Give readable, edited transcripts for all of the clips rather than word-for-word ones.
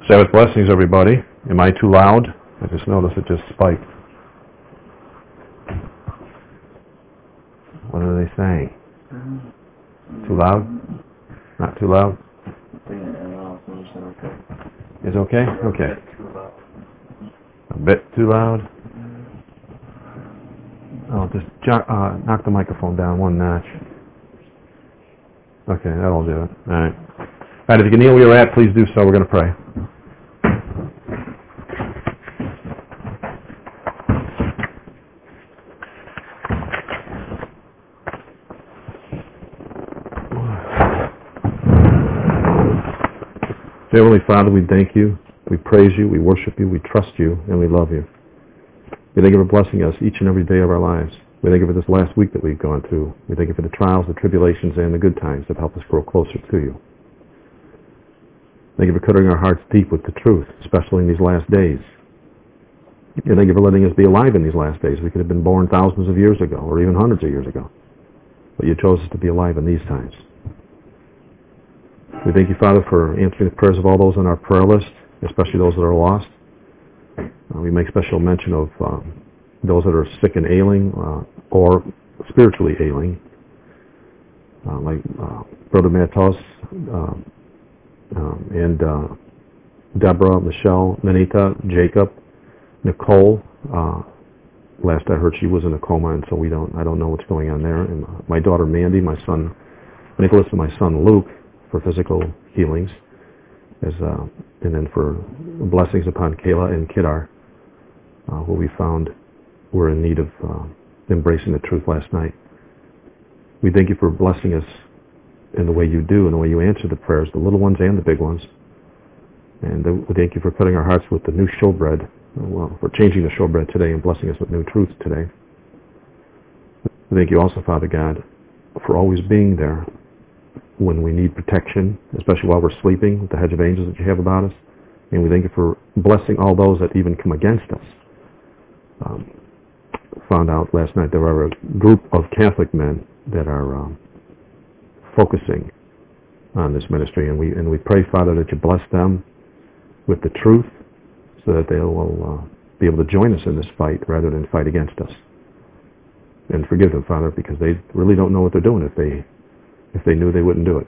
Sabbath blessings, everybody. Am I too loud? I just noticed it just spiked. What are they saying? Too loud? Not too loud? Is okay? Okay. A bit too loud? Oh, just knock the microphone down one notch. Okay, that'll do it. All right. All right, if you can kneel where you're at, please do so. We're going to pray. Heavenly Father, we thank you, we praise you, we worship you, we trust you, and we love you. We thank you for blessing us each and every day of our lives. We thank you for this last week that we've gone through. We thank you for the trials, the tribulations, and the good times that help us grow closer to you. Thank you for cutting our hearts deep with the truth, especially in these last days. And thank you for letting us be alive in these last days. We could have been born thousands of years ago, or even hundreds of years ago. But you chose us to be alive in these times. We thank you, Father, for answering the prayers of all those on our prayer list, especially those that are lost. We make special mention of those that are sick and ailing or spiritually ailing, like Brother Matos and Deborah, Michelle, Manita, Jacob, Nicole. Last I heard, she was in a coma, and so I don't know what's going on there. And my daughter Mandy, my son Nicholas, and my son Luke, for physical healings, and then for blessings upon Kayla and Kidar, who we found were in need of embracing the truth last night. We thank you for blessing us in the way you do and the way you answer the prayers, the little ones and the big ones. And we thank you for filling our hearts with the new showbread, for changing the showbread today and blessing us with new truths today. We thank you also, Father God, for always being there when we need protection, especially while we're sleeping, with the hedge of angels that you have about us. And we thank you for blessing all those that even come against us. Found out last night there are a group of Catholic men that are focusing on this ministry, and we pray, Father, that you bless them with the truth so that they will be able to join us in this fight rather than fight against us. And forgive them, Father, because they really don't know what they're doing. If they knew, they wouldn't do it.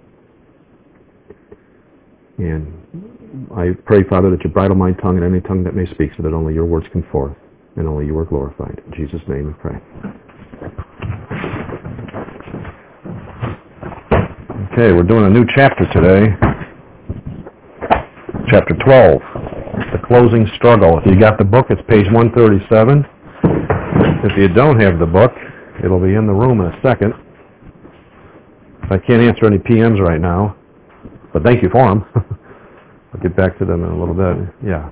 And I pray, Father, that you bridle my tongue and any tongue that may speak so that only your words come forth and only you are glorified. In Jesus' name we pray. Okay, we're doing a new chapter today. Chapter 12, The Closing Struggle. If you got the book, it's page 137. If you don't have the book, it'll be in the room in a second. I can't answer any PMs right now, but thank you for them. I'll get back to them in a little bit. Yeah.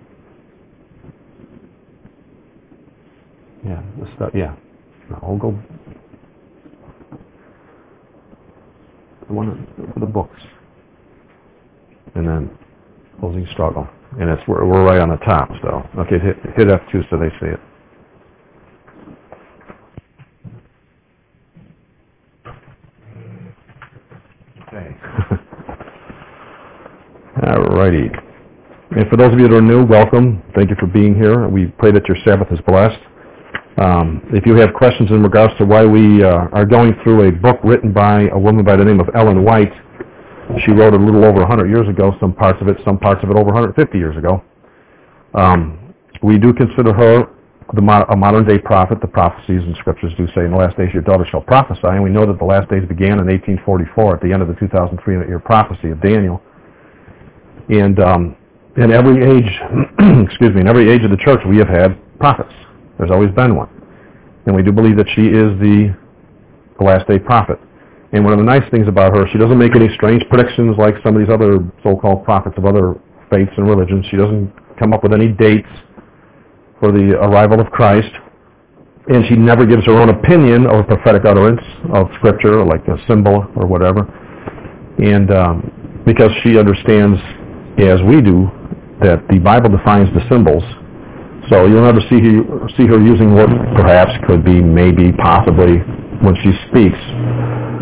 Yeah, the stuff, yeah. I'll go. For the books. And then Closing Struggle. And we're right on the top, so. Okay, hit F2 so they see it. Okay. Alrighty. And for those of you that are new, welcome. Thank you for being here. We pray that your Sabbath is blessed. If you have questions in regards to why we are going through a book written by a woman by the name of Ellen White, she wrote a little over 100 years ago, some parts of it over 150 years ago. We do consider her a modern-day prophet. The prophecies and scriptures do say, in the last days your daughter shall prophesy, and we know that the last days began in 1844 at the end of the 2,300-year prophecy of Daniel. And in every age, in every age of the church, we have had prophets. There's always been one. And we do believe that she is the last-day prophet. And one of the nice things about her, she doesn't make any strange predictions like some of these other so-called prophets of other faiths and religions. She doesn't come up with any dates for the arrival of Christ. And she never gives her own opinion or prophetic utterance of Scripture, like a symbol or whatever. And because she understands, as we do, that the Bible defines the symbols. So you'll never see her using what perhaps could be, maybe, possibly, when she speaks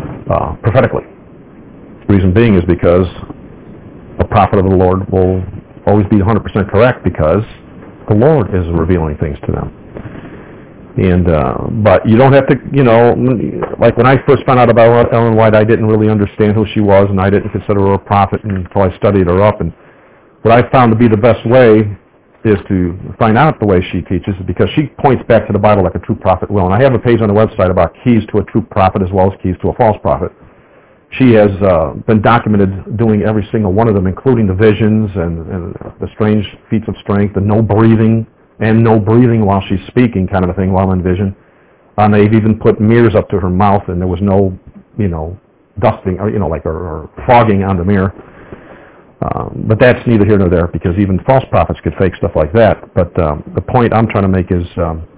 prophetically. The reason being is because a prophet of the Lord will always be 100% correct because the Lord is revealing things to them. And but you don't have to, like when I first found out about Ellen White, I didn't really understand who she was, and I didn't consider her a prophet until I studied her up. And what I found to be the best way is to find out the way she teaches, because she points back to the Bible like a true prophet will. And I have a page on the website about keys to a true prophet as well as keys to a false prophet. She has been documented doing every single one of them, including the visions and the strange feats of strength, the no breathing while she's speaking kind of a thing while in vision. And they've even put mirrors up to her mouth, and there was no, dusting or fogging on the mirror. But that's neither here nor there, because even false prophets could fake stuff like that. But the point I'm trying to make is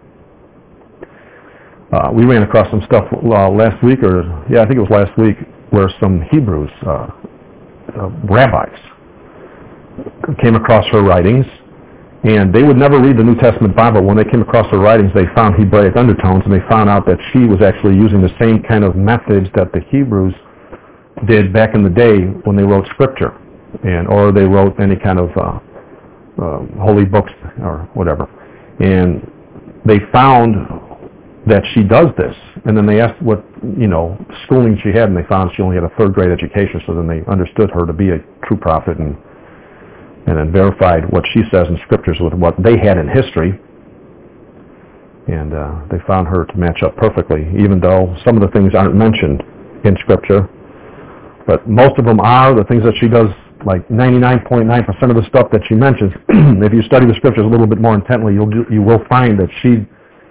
we ran across some stuff last week, I think it was last week, where some Hebrews, rabbis, came across her writings, and they would never read the New Testament Bible. When they came across her writings, they found Hebraic undertones, and they found out that she was actually using the same kind of methods that the Hebrews did back in the day when they wrote Scripture, or they wrote any kind of holy books or whatever. And they found that she does this, and then they asked what schooling she had, and they found she only had a third-grade education. So then they understood her to be a true prophet, and then verified what she says in Scriptures with what they had in history, and they found her to match up perfectly, even though some of the things aren't mentioned in Scripture, but most of them are. The things that she does, like 99.9% of the stuff that she mentions, if you study the Scriptures a little bit more intently, you will find that she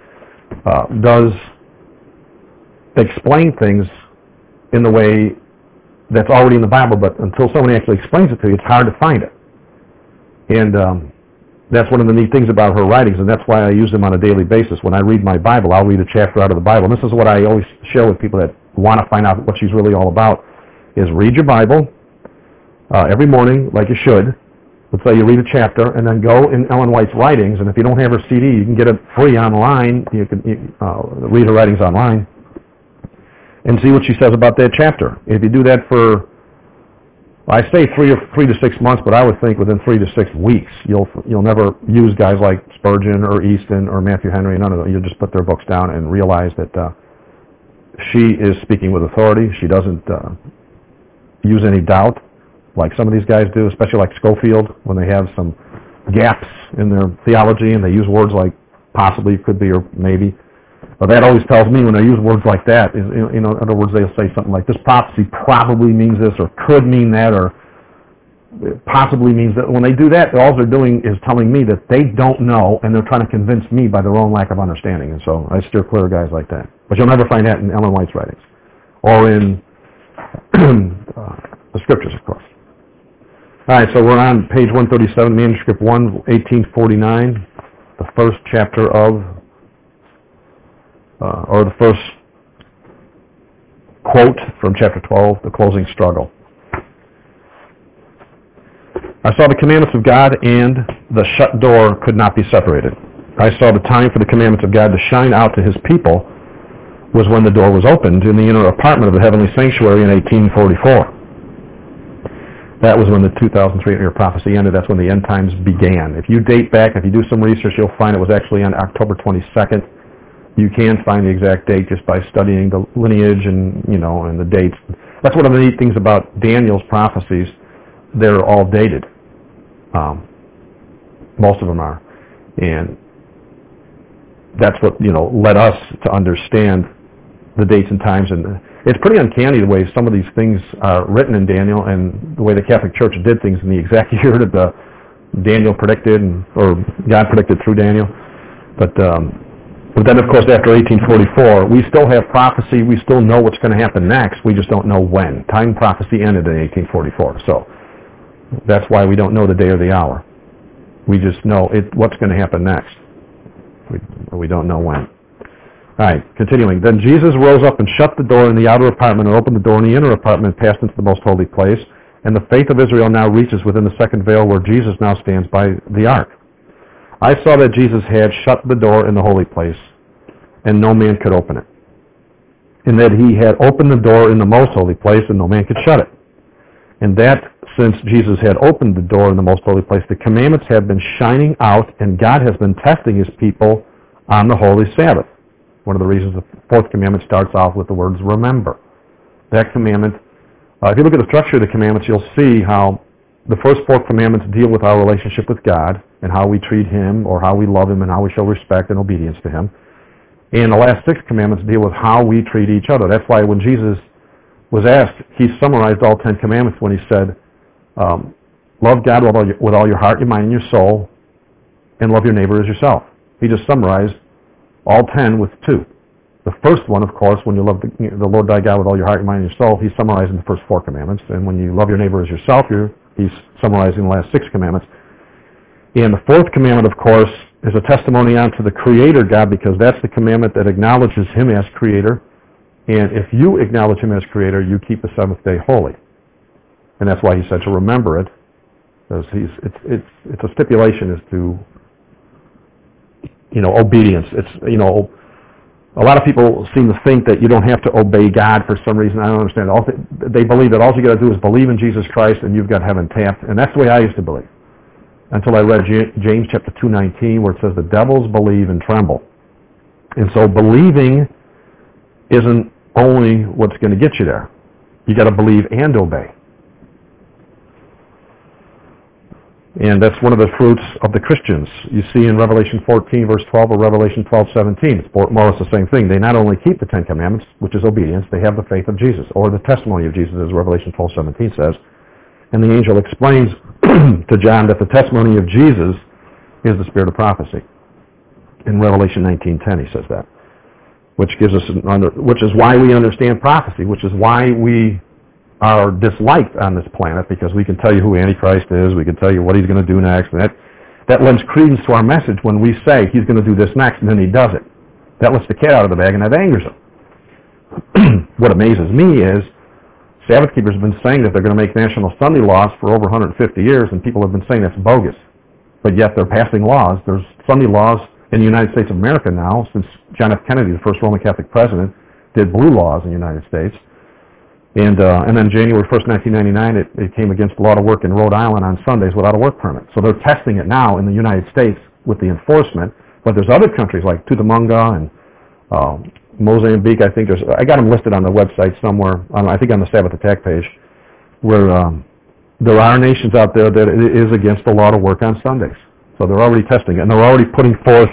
does explain things in the way that's already in the Bible, but until someone actually explains it to you, it's hard to find it. And that's one of the neat things about her writings, and that's why I use them on a daily basis. When I read my Bible, I'll read a chapter out of the Bible. And this is what I always share with people that want to find out what she's really all about, is read your Bible every morning like you should. Let's say you read a chapter, and then go in Ellen White's writings, and if you don't have her CD, you can get it free online. You can read her writings online and see what she says about that chapter. If you do that for, I say 3 to 6 months, but I would think within 3 to 6 weeks, you'll never use guys like Spurgeon or Easton or Matthew Henry, none of them. You'll just put their books down and realize that she is speaking with authority. She doesn't use any doubt like some of these guys do, especially like Schofield, when they have some gaps in their theology and they use words like possibly, could be, or maybe. Well, that always tells me when they use words like that, in other words, they'll say something like, this prophecy probably means this, or could mean that, or possibly means that. When they do that, all they're doing is telling me that they don't know, and they're trying to convince me by their own lack of understanding. And so I steer clear of guys like that. But you'll never find that in Ellen White's writings, or in the Scriptures, of course. All right, so we're on page 137, manuscript 1, 1849, the first chapter of, or the first quote from chapter 12, the closing struggle. I saw the commandments of God, and the shut door could not be separated. I saw the time for the commandments of God to shine out to his people was when the door was opened in the inner apartment of the heavenly sanctuary in 1844. That was when the 2,300-year prophecy ended. That's when the end times began. If you date back, if you do some research, you'll find it was actually on October 22nd. You can find the exact date just by studying the lineage and the dates. That's one of the neat things about Daniel's prophecies. They're all dated. Most of them are. And that's what, led us to understand the dates and times. And it's pretty uncanny the way some of these things are written in Daniel, and the way the Catholic Church did things in the exact year that Daniel predicted, or God predicted through Daniel. But then, of course, after 1844, we still have prophecy. We still know what's going to happen next. We just don't know when. Time prophecy ended in 1844. So that's why we don't know the day or the hour. We just know what's going to happen next. We don't know when. All right, continuing. Then Jesus rose up and shut the door in the outer apartment and opened the door in the inner apartment and passed into the most holy place. And the faith of Israel now reaches within the second veil where Jesus now stands by the ark. I saw that Jesus had shut the door in the holy place, and no man could open it. And that he had opened the door in the most holy place, and no man could shut it. And that since Jesus had opened the door in the most holy place, the commandments have been shining out, and God has been testing his people on the holy Sabbath. One of the reasons the fourth commandment starts off with the words remember. That commandment, if you look at the structure of the commandments, you'll see how the first four commandments deal with our relationship with God and how we treat him or how we love him and how we show respect and obedience to him. And the last six commandments deal with how we treat each other. That's why when Jesus was asked, he summarized all 10 commandments when he said, love God with all your heart, your mind, and your soul, and love your neighbor as yourself. He just summarized all 10 with two. The first one, of course, when you love the Lord thy God with all your heart, your mind, and your soul, he's summarizing the first four commandments. And when you love your neighbor as yourself, he's summarizing the last six commandments. And the fourth commandment, of course, is a testimony unto the Creator God, because that's the commandment that acknowledges him as Creator. And if you acknowledge him as Creator, you keep the seventh day holy. And that's why he said to remember it, because it's a stipulation as to, obedience. It's, a lot of people seem to think that you don't have to obey God for some reason. I don't understand. They believe that all you got to do is believe in Jesus Christ and you've got heaven tapped. And that's the way I used to believe. Until I read James chapter 2:19, where it says the devils believe and tremble. And so believing isn't only what's going to get you there. You got to believe and obey. And that's one of the fruits of the Christians. You see in Revelation 14, verse 12, or Revelation 12:17. It's more or less the same thing. They not only keep the Ten Commandments, which is obedience, they have the faith of Jesus, or the testimony of Jesus, as Revelation 12:17 says. And the angel explains to John that the testimony of Jesus is the spirit of prophecy. In Revelation 19:10, he says that, which is why we understand prophecy, which is why we are disliked on this planet, because we can tell you who Antichrist is, we can tell you what he's going to do next, and that lends credence to our message when we say he's going to do this next, and then he does it. That lets the cat out of the bag, and that angers him. What amazes me is Sabbath keepers have been saying that they're going to make national Sunday laws for over 150 years, and people have been saying that's bogus. But yet they're passing laws. There's Sunday laws in the United States of America now, since John F. Kennedy, the first Roman Catholic president, did blue laws in the United States. And then January 1st, 1999, it came against a lot of work in Rhode Island on Sundays without a work permit. So they're testing it now in the United States with the enforcement. But there's other countries like Tutumunga and Mozambique. I got them listed on the website somewhere. I think on the Sabbath Attack page, where there are nations out there that it is against the law to work on Sundays. So they're already testing it, and they're already putting forth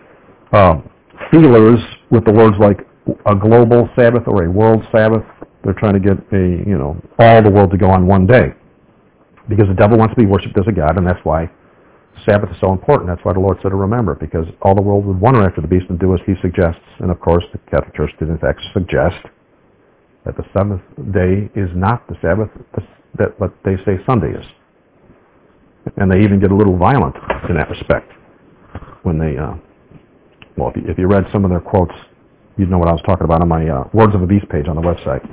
feelers with the words like a global Sabbath or a world Sabbath. They're trying to get all the world to go on one day, because the devil wants to be worshipped as a god, and that's why Sabbath is so important. That's why the Lord said to remember, because all the world would wonder after the beast and do as he suggests. And of course, the Catholic Church did in fact suggest that the seventh day is not the Sabbath, that what they say Sunday is. And they even get a little violent in that respect when they, if you read some of their quotes, you'd know what I was talking about on my Words of the Beast page on the website.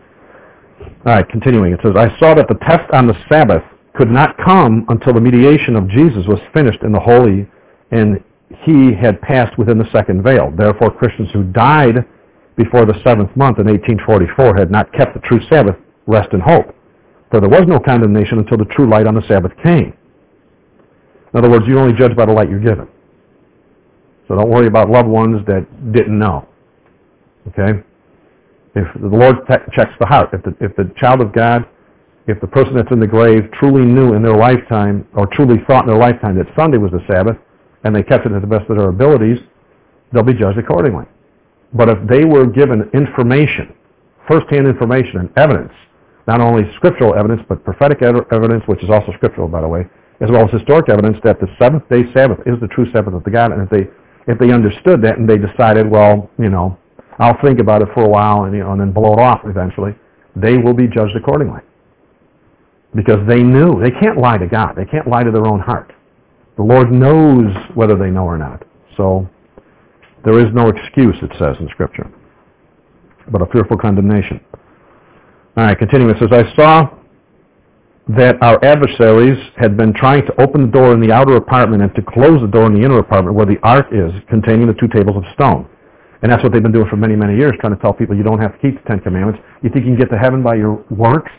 All right, continuing. It says, I saw that the test on the Sabbath could not come until the mediation of Jesus was finished in the holy, and he had passed within the second veil. Therefore, Christians who died before the seventh month in 1844 had not kept the true Sabbath, rest and hope. For there was no condemnation until the true light on the Sabbath came. In other words, you only judge by the light you're given. So don't worry about loved ones that didn't know. Okay? If the Lord checks the heart, if the child of God, if the person that's in the grave truly knew in their lifetime, or truly thought in their lifetime that Sunday was the Sabbath, and they kept it to the best of their abilities, they'll be judged accordingly. But if they were given information, first-hand information and evidence, not only scriptural evidence, but prophetic evidence, which is also scriptural, by the way, as well as historic evidence that the seventh-day Sabbath is the true Sabbath of the God, and if they understood that and they decided, well, I'll think about it for a while and then blow it off eventually, they will be judged accordingly. Because they knew. They can't lie to God. They can't lie to their own heart. The Lord knows whether they know or not. So there is no excuse, it says in Scripture, but a fearful condemnation. All right, continuing. It says, I saw that our adversaries had been trying to open the door in the outer apartment and to close the door in the inner apartment where the ark is, containing the two tables of stone. And that's what they've been doing for many, many years, trying to tell people you don't have to keep the Ten Commandments. You think you can get to heaven by your works?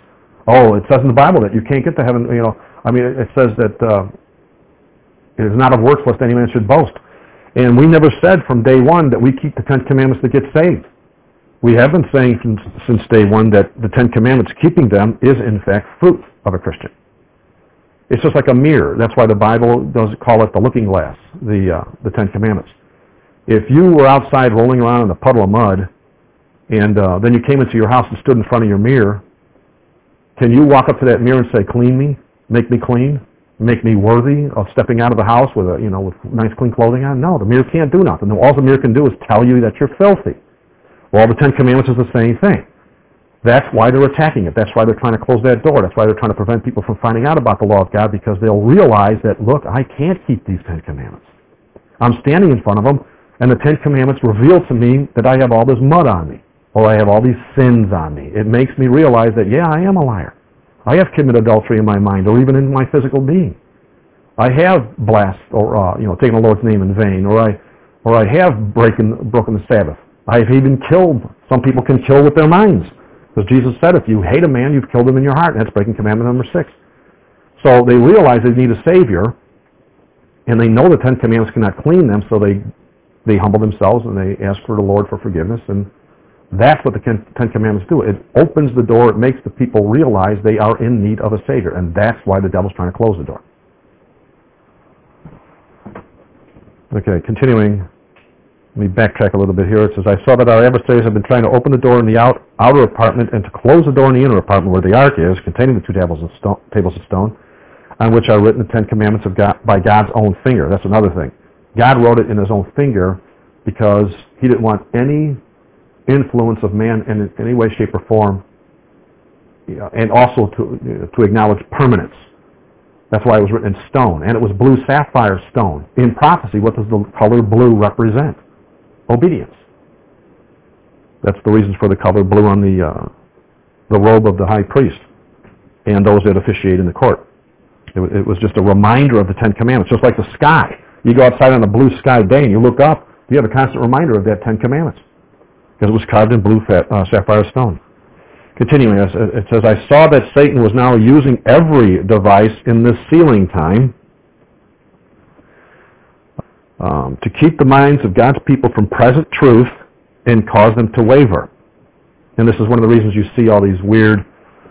Oh, it says in the Bible that you can't get to heaven, it says that it is not of works lest any man should boast. And we never said from day one that we keep the Ten Commandments to get saved. We have been saying since day one that the Ten Commandments, keeping them, is in fact fruit of a Christian. It's just like a mirror. That's why the Bible does call it the looking glass, the Ten Commandments. If you were outside rolling around in a puddle of mud, and then you came into your house and stood in front of your mirror, can you walk up to that mirror and say, "Clean me, make me clean, make me worthy of stepping out of the house with with nice clean clothing on"? No, the mirror can't do nothing. All the mirror can do is tell you that you're filthy. Well, the Ten Commandments is the same thing. That's why they're attacking it. That's why they're trying to close that door. That's why they're trying to prevent people from finding out about the law of God, because they'll realize that, look, I can't keep these Ten Commandments. I'm standing in front of them, and the Ten Commandments reveal to me that I have all this mud on me, or I have all these sins on me. It makes me realize that, yeah, I am a liar. I have committed adultery in my mind, or even in my physical being. I have blasphemed, or taken the Lord's name in vain, or I have broken the Sabbath. I have even killed. Some people can kill with their minds, because Jesus said, if you hate a man, you've killed him in your heart, and that's breaking commandment number 6. So they realize they need a Savior, and they know the Ten Commandments cannot clean them, so they humble themselves and they ask for the Lord for forgiveness, and that's what the Ten Commandments do. It opens the door. It makes the people realize they are in need of a Savior, and that's why the devil's trying to close the door. Okay, continuing. Let me backtrack a little bit here. It says, I saw that our adversaries have been trying to open the door in the outer apartment and to close the door in the inner apartment where the ark is, containing the 2 tables of stone, on which are written the 10 Commandments of God by God's own finger. That's another thing. God wrote it in his own finger because he didn't want any influence of man in any way, shape, or form, and also to acknowledge permanence. That's why it was written in stone, and it was blue sapphire stone. In prophecy, what does the color blue represent? Obedience. That's the reasons for the color blue on the robe of the high priest and those that officiate in the court. It was just a reminder of the 10 Commandments, just like the sky. You go outside on a blue sky day and you look up, you have a constant reminder of that 10 Commandments, because it was carved in blue sapphire stone. Continuing, it says, I saw that Satan was now using every device in this sealing time to keep the minds of God's people from present truth and cause them to waver. And this is one of the reasons you see all these weird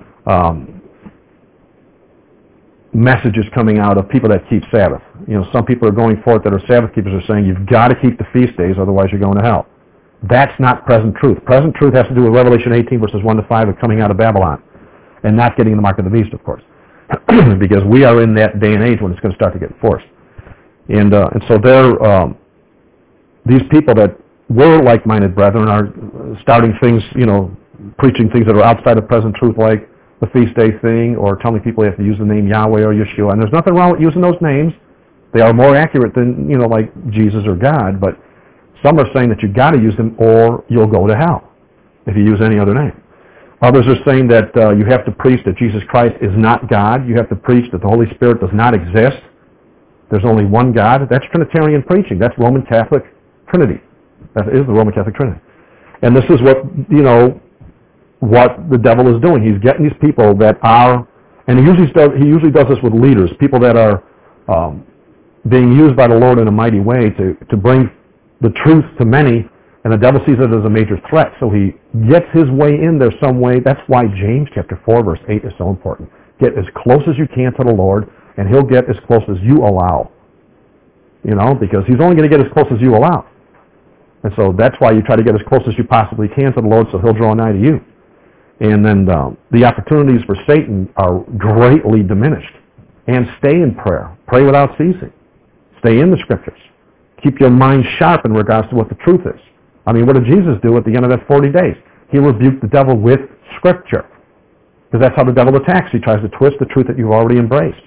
messages coming out of people that keep Sabbath. Some people are going forth that are Sabbath keepers are saying, you've got to keep the feast days, otherwise you're going to hell. That's not present truth. Present truth has to do with Revelation 18, verses 1 to 5, of coming out of Babylon, and not getting the mark of the beast, of course, because we are in that day and age when it's going to start to get enforced. And so these people that were like-minded brethren are starting things, preaching things that are outside of present truth, like the feast day thing, or telling people they have to use the name Yahweh or Yeshua. And there's nothing wrong with using those names. They are more accurate than, like Jesus or God, but some are saying that you've got to use them or you'll go to hell if you use any other name. Others are saying that you have to preach that Jesus Christ is not God. You have to preach that the Holy Spirit does not exist. There's only one God. That's Trinitarian preaching. That's Roman Catholic Trinity. That is the Roman Catholic Trinity. And this is what, what the devil is doing. He's getting these people that are, and he usually does this with leaders, people that are being used by the Lord in a mighty way to bring the truth to many, and the devil sees it as a major threat, so he gets his way in there some way. That's why James chapter 4, verse 8 is so important. Get as close as you can to the Lord, and he'll get as close as you allow. Because he's only going to get as close as you allow. And so that's why you try to get as close as you possibly can to the Lord, so he'll draw nigh to you. And then the opportunities for Satan are greatly diminished. And stay in prayer. Pray without ceasing. Stay in the Scriptures. Keep your mind sharp in regards to what the truth is. I mean, what did Jesus do at the end of that 40 days? He rebuked the devil with Scripture. Because that's how the devil attacks. He tries to twist the truth that you've already embraced.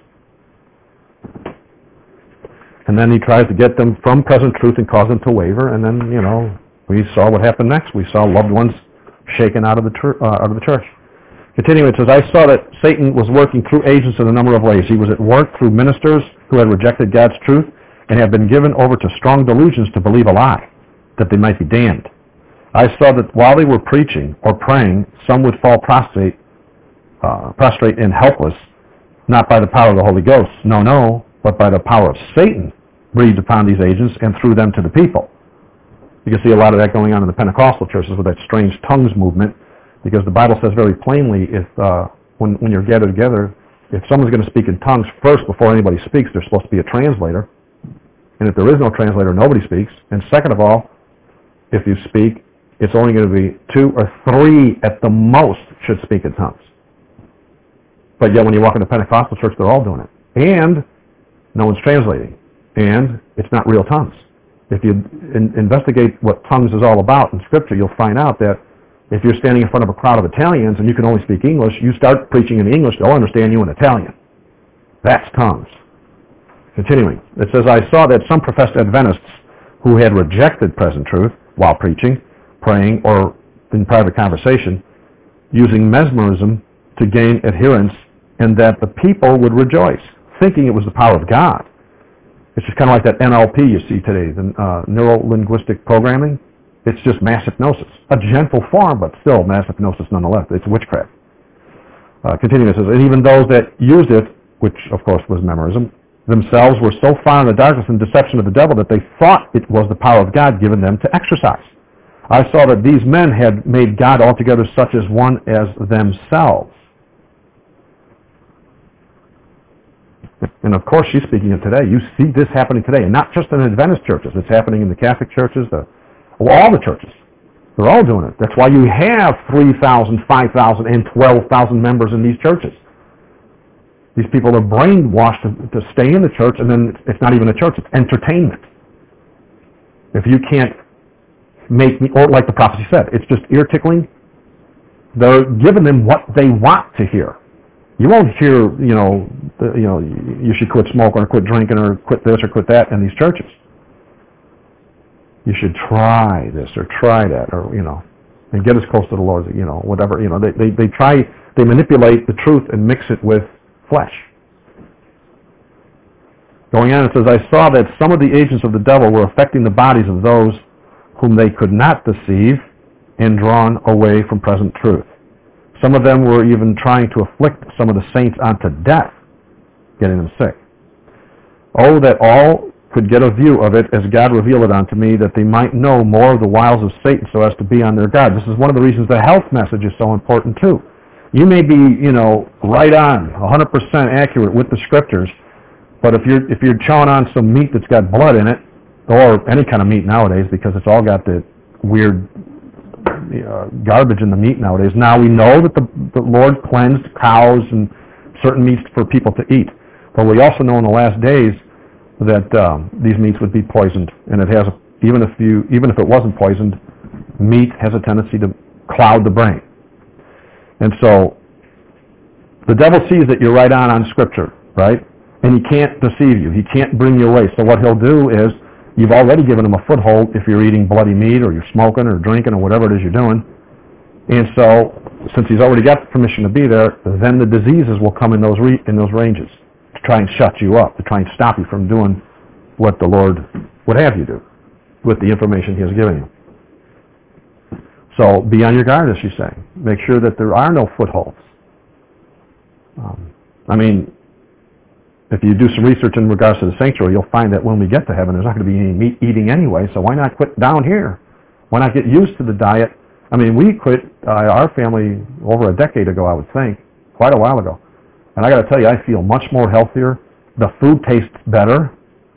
And then he tries to get them from present truth and cause them to waver. And then, we saw what happened next. We saw loved ones shaken out of the church. Continuing, it says, I saw that Satan was working through agents in a number of ways. He was at work through ministers who had rejected God's truth and have been given over to strong delusions to believe a lie, that they might be damned. I saw that while they were preaching or praying, some would fall prostrate prostrate and helpless, not by the power of the Holy Ghost, no, but by the power of Satan breathed upon these agents and through them to the people. You can see a lot of that going on in the Pentecostal churches with that strange tongues movement, because the Bible says very plainly, if when you're gathered together, if someone's going to speak in tongues first before anybody speaks, there's supposed to be a translator. And if there is no translator, nobody speaks. And second of all, if you speak, it's only going to be 2 or 3 at the most should speak in tongues. But yet when you walk in the Pentecostal church, they're all doing it. And no one's translating. And it's not real tongues. If you investigate what tongues is all about in Scripture, you'll find out that if you're standing in front of a crowd of Italians and you can only speak English, you start preaching in English, they'll understand you in Italian. That's tongues. Continuing, it says, I saw that some professed Adventists who had rejected present truth while preaching, praying, or in private conversation, using mesmerism to gain adherents, and that the people would rejoice, thinking it was the power of God. It's just kind of like that NLP you see today, the neuro-linguistic programming. It's just mass hypnosis. A gentle form, but still mass hypnosis nonetheless. It's witchcraft. Continuing, it says, and even those that used it, which of course was memorism, themselves were so far in the darkness and deception of the devil that they thought it was the power of God given them to exercise. I saw that these men had made God altogether such as one as themselves. And of course she's speaking of today. You see this happening today, and not just in Adventist churches. It's happening in the Catholic churches, all the churches. They're all doing it. That's why you have 3,000, 5,000, and 12,000 members in these churches. These people are brainwashed to stay in the church, and then it's not even a church, it's entertainment. If you can't make me, or like the prophecy said, it's just ear tickling. They're giving them what they want to hear. You won't hear, you should quit smoking or quit drinking or quit this or quit that in these churches. You should try this or try that, or, and get as close to the Lord, whatever, they manipulate the truth and mix it with flesh. Going on, it says, I saw that some of the agents of the devil were affecting the bodies of those whom they could not deceive and drawn away from present truth. Some of them were even trying to afflict some of the saints unto death, getting them sick. Oh, that all could get a view of it as God revealed it unto me, that they might know more of the wiles of Satan so as to be on their guard. This is one of the reasons the health message is so important too. You may be, right on, 100% accurate with the Scriptures, but if you're chawing on some meat that's got blood in it, or any kind of meat nowadays, because it's all got the weird garbage in the meat nowadays. Now we know that the Lord cleansed cows and certain meats for people to eat, but we also know in the last days that these meats would be poisoned, and it has even if it wasn't poisoned, meat has a tendency to cloud the brain. And so the devil sees that you're right on Scripture, right? And he can't deceive you. He can't bring you away. So what he'll do is, you've already given him a foothold if you're eating bloody meat or you're smoking or drinking or whatever it is you're doing. And so, since he's already got permission to be there, then the diseases will come in those ranges to try and shut you up, to try and stop you from doing what the Lord would have you do with the information he has given you. So be on your guard, as she's saying. Make sure that there are no footholds. If you do some research in regards to the sanctuary, you'll find that when we get to heaven, there's not going to be any meat eating anyway, so why not quit down here? Why not get used to the diet? We quit, our family, over a decade ago, I would think, quite a while ago. And I got to tell you, I feel much more healthier. The food tastes better.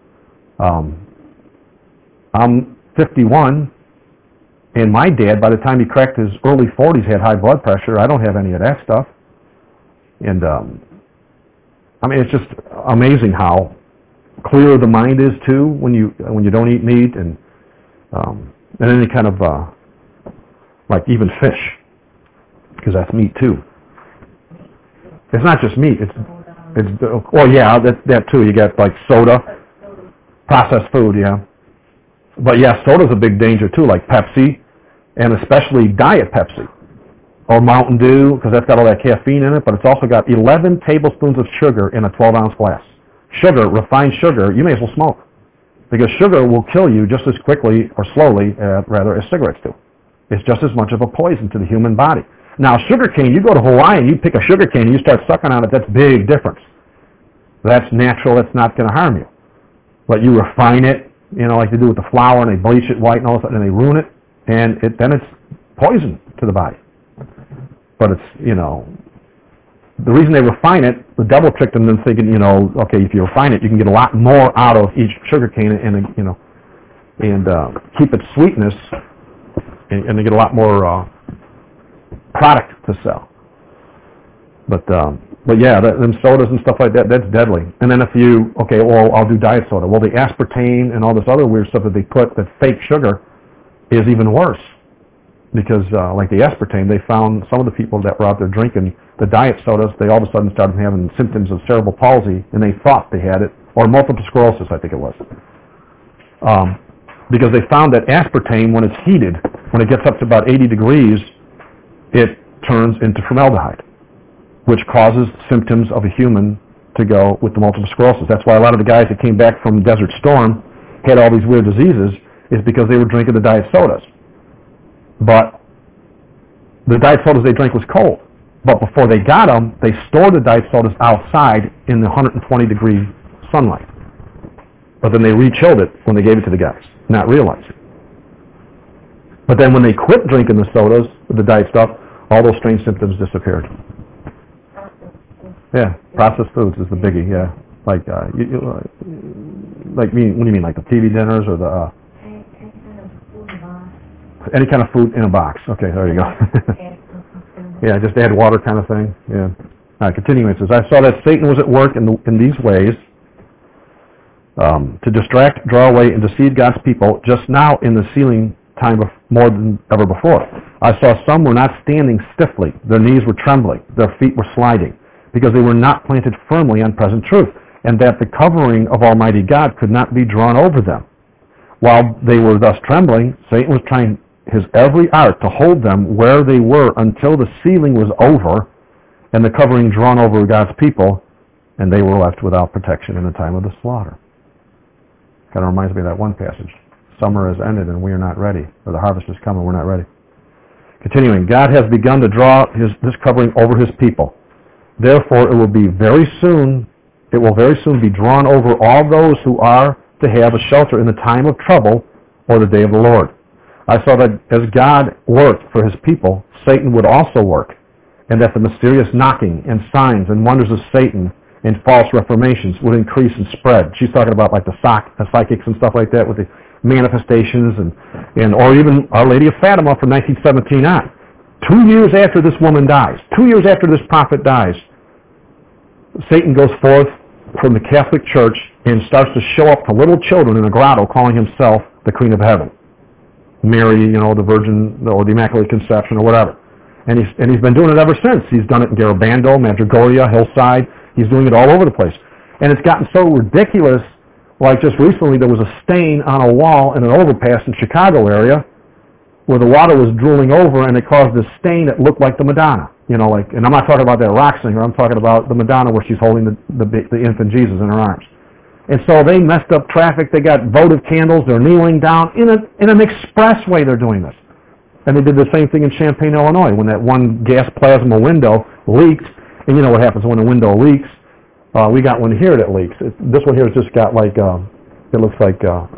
I'm 51, and my dad, by the time he cracked his early 40s, had high blood pressure. I don't have any of that stuff. And, it's just amazing how clear the mind is too when you don't eat meat and any kind of like even fish, because that's meat too. It's not just meat. That too. You got like soda, processed food, yeah. But yeah, soda's a big danger too, like Pepsi, and especially Diet Pepsi. Or Mountain Dew, because that's got all that caffeine in it, but it's also got 11 tablespoons of sugar in a 12-ounce glass. Sugar, refined sugar, you may as well smoke. Because sugar will kill you just as quickly, or slowly, rather, as cigarettes do. It's just as much of a poison to the human body. Now, sugar cane, you go to Hawaii and you pick a sugar cane and you start sucking on it, that's big difference. That's natural, that's not going to harm you. But you refine it, like they do with the flour, and they bleach it white and all of a sudden they ruin it, and then it's poison to the body. But it's, the reason they refine it, the devil tricked them into thinking, okay, if you refine it, you can get a lot more out of each sugar cane and keep its sweetness, and they get a lot more product to sell. But yeah, them sodas and stuff like that, that's deadly. And then if you, I'll do diet soda. Well, the aspartame and all this other weird stuff that they put, that fake sugar, is even worse. Because like the aspartame, they found some of the people that were out there drinking the diet sodas, they all of a sudden started having symptoms of cerebral palsy, and they thought they had it, or multiple sclerosis, I think it was. Because they found that aspartame, when it's heated, when it gets up to about 80 degrees, it turns into formaldehyde, which causes symptoms of a human to go with the multiple sclerosis. That's why a lot of the guys that came back from Desert Storm had all these weird diseases, is because they were drinking the diet sodas. But the diet sodas they drank was cold. But before they got them, they stored the diet sodas outside in the 120-degree sunlight. But then they re-chilled it when they gave it to the guys, not realizing. But then when they quit drinking the sodas, the diet stuff, all those strange symptoms disappeared. Yeah, processed foods is the biggie, yeah. Like, what do you mean, like the TV dinners or the... Any kind of food in a box. Okay, there you go. Yeah, just add water kind of thing. Yeah. All right, continuing, it says, I saw that Satan was at work in these ways to distract, draw away, and deceive God's people just now in the sealing time more than ever before. I saw some were not standing stiffly. Their knees were trembling. Their feet were sliding because they were not planted firmly on present truth, and that the covering of Almighty God could not be drawn over them. While they were thus trembling, Satan was trying his every art to hold them where they were until the sealing was over and the covering drawn over God's people, and they were left without protection in the time of the slaughter. Kind of reminds me of that one passage. Summer has ended and we are not ready, or the harvest is coming, we're not ready. Continuing, God has begun to draw this covering over his people. Therefore, it will very soon be drawn over all those who are to have a shelter in the time of trouble or the day of the Lord. I saw that as God worked for his people, Satan would also work, and that the mysterious knocking and signs and wonders of Satan and false reformations would increase and spread. She's talking about like the psychics and stuff like that with the manifestations or even Our Lady of Fatima from 1917 on. 2 years after this woman dies, 2 years after this prophet dies, Satan goes forth from the Catholic Church and starts to show up to little children in a grotto calling himself the Queen of Heaven. Mary, the Virgin, or the Immaculate Conception, or whatever. And he's been doing it ever since. He's done it in Garabandal, Medjugorje, Hillside. He's doing it all over the place. And it's gotten so ridiculous, like just recently there was a stain on a wall in an overpass in Chicago area where the water was drooling over and it caused this stain that looked like the Madonna. And I'm not talking about that rock singer, I'm talking about the Madonna where she's holding the infant Jesus in her arms. And so they messed up traffic. They got votive candles. They're kneeling down in an expressway. They're doing this. And they did the same thing in Champaign, Illinois, when that one gas plasma window leaked. And you know what happens when a window leaks? We got one here that leaks. This one here has just got like, it looks like,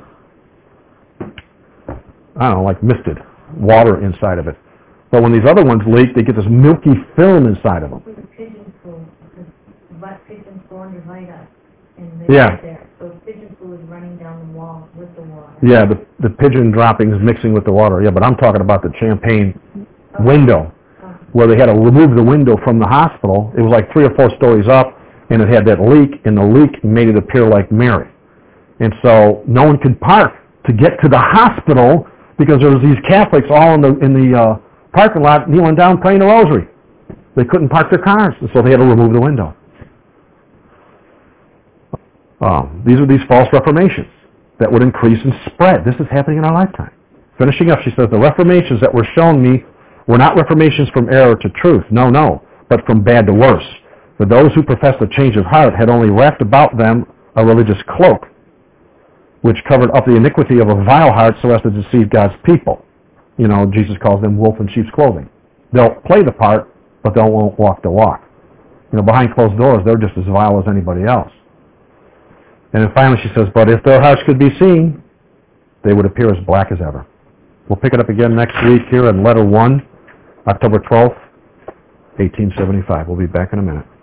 like misted water inside of it. But when these other ones leak, they get this milky film inside of them. With the pigeon flu, because the pigeons go under light up. Yeah. There. So pigeon flu is running down the wall with the water. Yeah, the pigeon droppings mixing with the water. Yeah, but I'm talking about the Champaign window, where they had to remove the window from the hospital. It was like 3 or 4 stories up, and it had that leak, and the leak made it appear like Mary. And so no one could park to get to the hospital because there was these Catholics all in the parking lot kneeling down praying the rosary. They couldn't park their cars, so they had to remove the window. These are these false reformations that would increase and spread. This is happening in our lifetime. Finishing up, she says, the reformations that were shown me were not reformations from error to truth. No, but from bad to worse. For those who professed a change of heart had only wrapped about them a religious cloak, which covered up the iniquity of a vile heart so as to deceive God's people. Jesus calls them wolf in sheep's clothing. They'll play the part, but they won't walk the walk. Behind closed doors, they're just as vile as anybody else. And then finally she says, but if their hearts could be seen, they would appear as black as ever. We'll pick it up again next week here in Letter 1, October 12th, 1875. We'll be back in a minute.